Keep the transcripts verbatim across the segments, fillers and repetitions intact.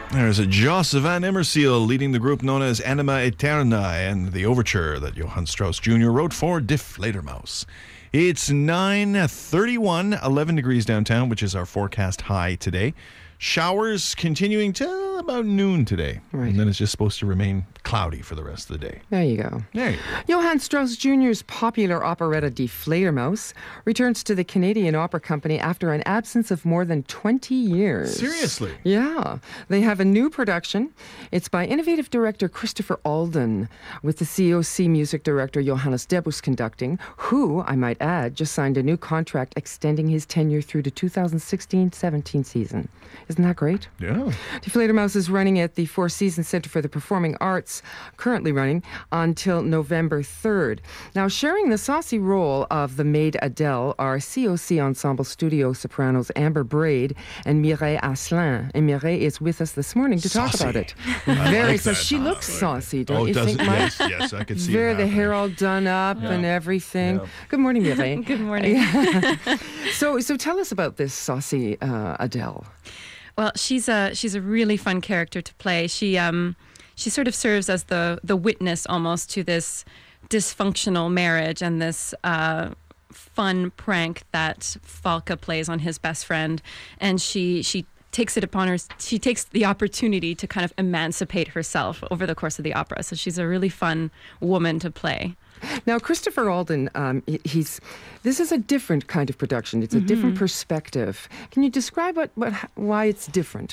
There's a Jos van Immersiel leading the group known as Anima Eterna and the overture that Johann Strauss Junior wrote for Die Fledermaus. It's nine thirty-one, eleven degrees downtown, which is our forecast high today. Showers continuing till about noon today. Right. And then it's just supposed to remain cloudy for the rest of the day. There you go. There you go. Johann Strauss Junior's popular operetta Die Fledermaus returns to the Canadian Opera Company after an absence of more than twenty years. Seriously? Yeah. They have a new production. It's by innovative director Christopher Alden, with the C O C music director Johannes Debus conducting, who, I might add, just signed a new contract extending his tenure through the two thousand sixteen seventeen season. Isn't that great? Yeah. Die Fledermaus is running at the Four Seasons Centre for the Performing Arts, currently running until November third. Now, sharing the saucy role of the maid Adele are C O C Ensemble Studio sopranos Amber Braid and Mireille Asselin. And Mireille is with us this morning to Saucy. talk about it. I Very like so. that. She looks saucy, don't Oh, you does think, it? Mike? Yes, yes, I could see Very it the hair happening. all done up and everything. Yeah. Good morning, Mireille. Good morning. so, so tell us about this saucy uh, Adele. Well, she's a she's a really fun character to play. She um she sort of serves as the the witness almost to this dysfunctional marriage and this uh, fun prank that Falca plays on his best friend, and she she takes it upon her. She takes the opportunity to kind of emancipate herself over the course of the opera. So she's a really fun woman to play. Now, Christopher Alden, um, he- he's this is a different kind of production. It's a different perspective. Can you describe what, what why it's different?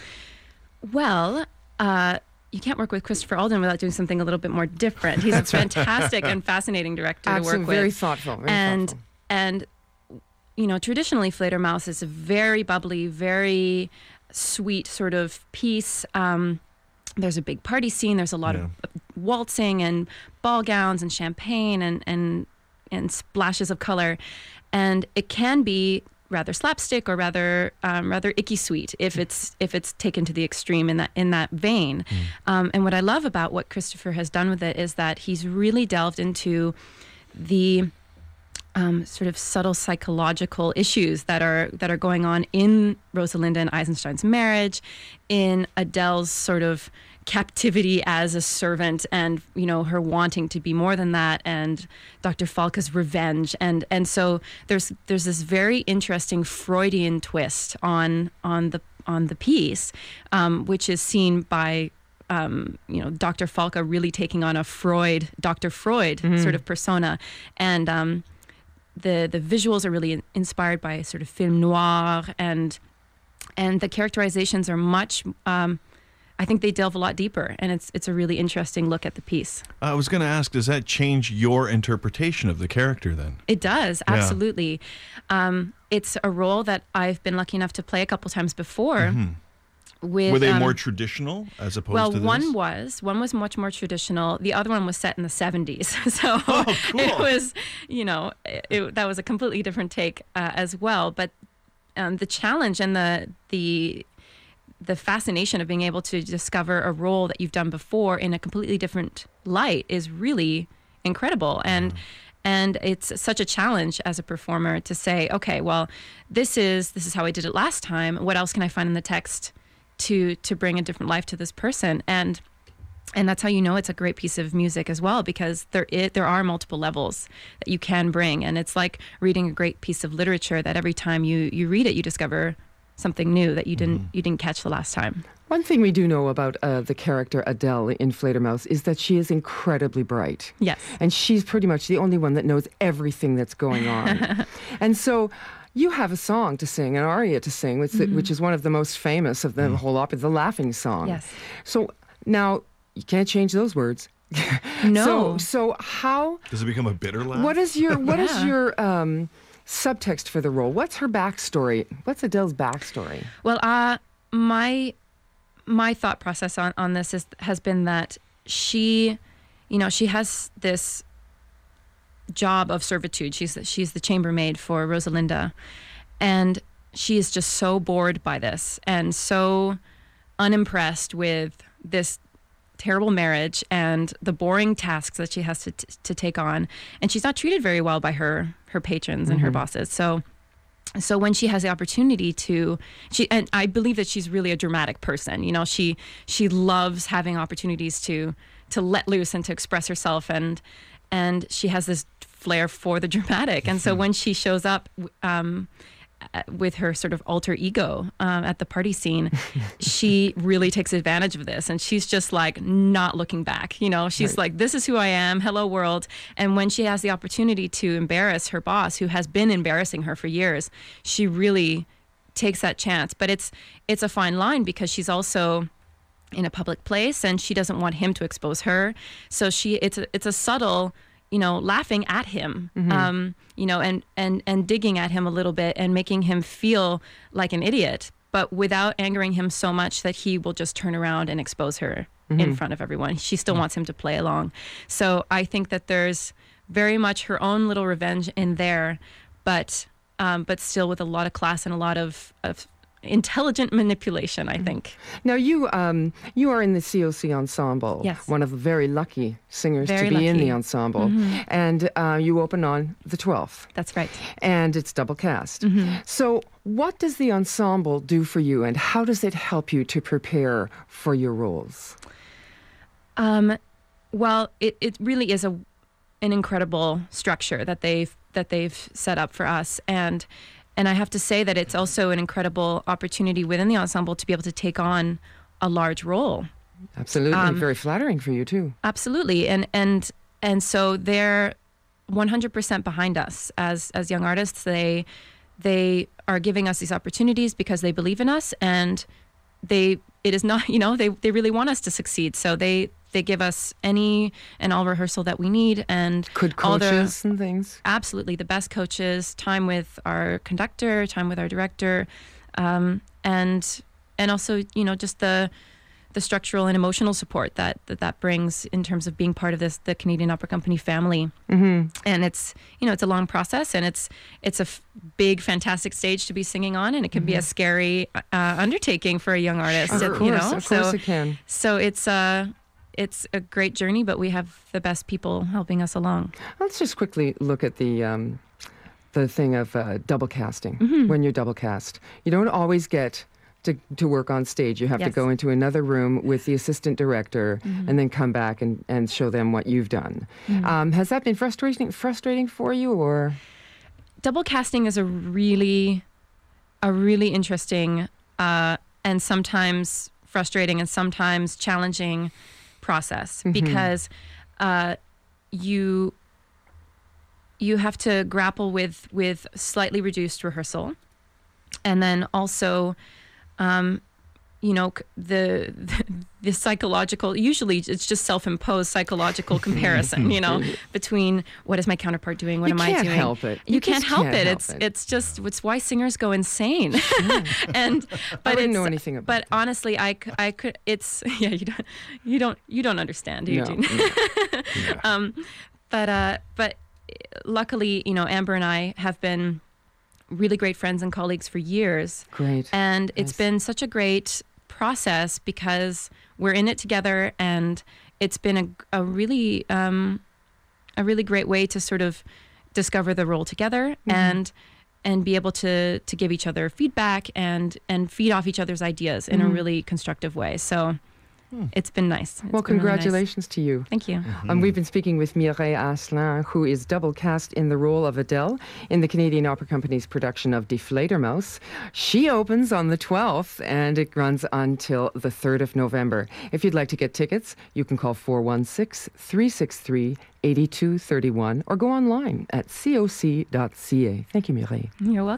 Well, uh, you can't work with Christopher Alden without doing something a little bit more different. He's a fantastic and fascinating director to work Absolutely, with. very thoughtful. Very and thoughtful. and you know, traditionally Fledermaus is a very bubbly, very sweet sort of piece. Um, there's a big party scene. There's a lot Yeah. of waltzing and ball gowns and champagne and and and splashes of color, and it can be rather slapstick or rather um, rather icky sweet if it's if it's taken to the extreme in that in that vein. Um, and what I love about what Christopher has done with it is that he's really delved into the um, sort of subtle psychological issues that are that are going on in Rosalinda and Eisenstein's marriage, in Adele's sort of captivity as a servant, and you know, her wanting to be more than that, and Doctor Falca's revenge, and and so there's there's this very interesting Freudian twist on on the on the piece, um, which is seen by um, you know, Doctor Falca really taking on a Freud, Doctor Freud sort of persona, and um, the the visuals are really in- inspired by sort of film noir, and and the characterizations are much. Um, I think they delve a lot deeper, and it's it's a really interesting look at the piece. I was going to ask, does that change your interpretation of the character then? It does, Yeah. absolutely. Um, it's a role that I've been lucky enough to play a couple times before. With, Were they um, more traditional as opposed well, to this? one was one was much more traditional. The other one was set in the seventies, so Oh, cool. it was, you know, it, it- that was a completely different take uh, as well. But um, the challenge and the the the fascination of being able to discover a role that you've done before in a completely different light is really incredible. And and it's such a challenge as a performer to say, okay, well, this is this is how I did it last time. What else can I find in the text to to bring a different life to this person? And and that's how you know it's a great piece of music as well, because there i there are multiple levels that you can bring, and it's like reading a great piece of literature that every time you you read it, you discover something new that you didn't you didn't catch the last time. One thing we do know about uh, the character Adele in Fledermaus is that she is incredibly bright. Yes. And she's pretty much the only one that knows everything that's going on. And so you have a song to sing, an aria to sing, which, which is one of the most famous of the whole opera, the Laughing Song. Yes. So now you can't change those words. No. So, so how, Does it become a bitter laugh? what is your, what is Yeah. your um, subtext for the role? What's her backstory? What's Adele's backstory? Well, uh, my my thought process on, on this is has been that she, you know, she has this job of servitude. She's she's the chambermaid for Rosalinda, and she is just so bored by this and so unimpressed with this terrible marriage and the boring tasks that she has to t- to take on, and she's not treated very well by her her patrons and her bosses. So So when she has the opportunity to, she and I believe that she's really a dramatic person. You know, she she loves having opportunities to to let loose and to express herself, and and she has this flair for the dramatic. And so when she shows up um, with her sort of alter ego um, at the party scene, she really takes advantage of this, and she's just like not looking back. You know, she's Right. like, this is who I am, hello world. And when she has the opportunity to embarrass her boss, who has been embarrassing her for years, she really takes that chance. But it's it's a fine line, because she's also in a public place and she doesn't want him to expose her. So she it's a, it's a subtle, you know, laughing at him, Mm-hmm. um, you know, and, and, and digging at him a little bit and making him feel like an idiot, but without angering him so much that he will just turn around and expose her Mm-hmm. in front of everyone. She still wants him to play along. So I think that there's very much her own little revenge in there, but um, but still with a lot of class and a lot of, of intelligent manipulation, I think. Now, you um, you are in the C O C ensemble. Yes. One of the very lucky singers Very to be in lucky. the ensemble. And uh, you open on the twelfth. That's right. And it's double cast. So what does the ensemble do for you, and how does it help you to prepare for your roles? Um, well, it, it really is a an incredible structure that they've that they've set up for us, and and I have to say that it's also an incredible opportunity within the ensemble to be able to take on a large role. Absolutely. Um, Very flattering for you, too. Absolutely, and and and so they're one hundred percent behind us as as young artists. They they are giving us these opportunities because they believe in us, and they it is not, you know, they they really want us to succeed. So they they give us any and all rehearsal that we need, and Good all the- coaches and things. absolutely the best coaches, time with our conductor, time with our director, um, and and also, you know, just the the structural and emotional support that that, that brings in terms of being part of this the Canadian Opera Company family. Mm-hmm. And it's, you know, it's a long process, and it's it's a f- big, fantastic stage to be singing on, and it can be a scary uh, undertaking for a young artist. Of it- course, you know, of course so it can. so it's uh it's a great journey, but we have the best people helping us along. Let's just quickly look at the um, the thing of uh, double casting. Mm-hmm. When you're double cast, you don't always get to, to work on stage. You have to Yes. go into another room with the assistant director and then come back and, and show them what you've done. Um, has that been frustrating frustrating for you, or? Double casting is a really a really interesting uh, and sometimes frustrating and sometimes challenging process, because uh, you you have to grapple with with slightly reduced rehearsal, and then also um, you know, c- the, the the psychological, usually it's just self-imposed psychological comparison, you know, between what is my counterpart doing, what You am can't I doing? help it. You, You can't just help can't it. help it's it. it's just it's why singers go insane. and but wouldn't it's, know anything about But that. honestly, I, c- I could. It's yeah. You don't you don't you don't understand, do you, No, Jean? no. um, but uh, but luckily, you know, Amber and I have been really great friends and colleagues for years. Great. And it's Nice. been such a great process because we're in it together, and it's been a, a really um, a really great way to sort of discover the role together and and be able to to give each other feedback and and feed off each other's ideas in a really constructive way. So it's been nice. It's Well, been really nice. congratulations to you. Thank you. Um, we've been speaking with Mireille Asselin, who is double cast in the role of Adele in the Canadian Opera Company's production of Die Fledermaus. She opens on the twelfth, and it runs until the third of November. If you'd like to get tickets, you can call four one six, three six three, eight two three one or go online at c o c dot c a. Thank you, Mireille. You're welcome.